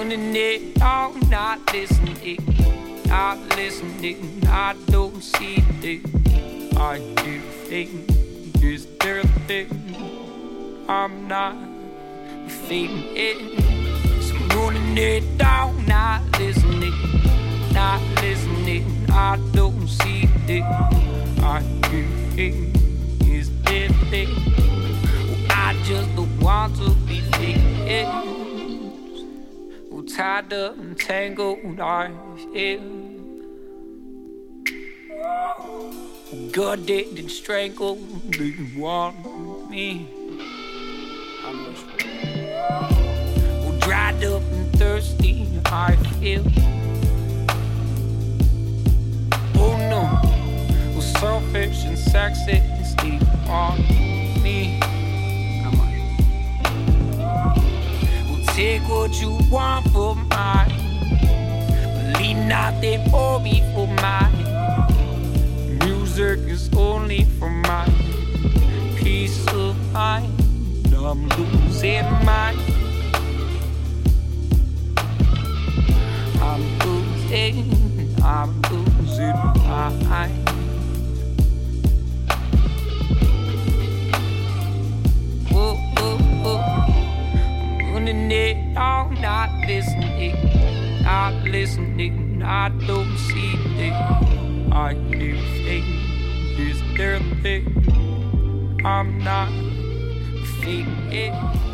running it all, not listening, not listening. I don't see it. I do think is there a thing I'm not feeling it. So I'm running it down, not listening, not listening. I don't see it. I do think is there a thing. I just don't want to be thinking. Tied up and tangled I feel. God didn't strangle, didn't want me. Dried up and thirsty I feel. Oh no, selfish and sexist, they want me. Take what you want for mine, but leave nothing for me for mine. Music is only for my peace of mind. I'm losing mine. I'm losing mine. It all, not listening, not listening. I don't see it. I do think is there a thing I'm not feeling it.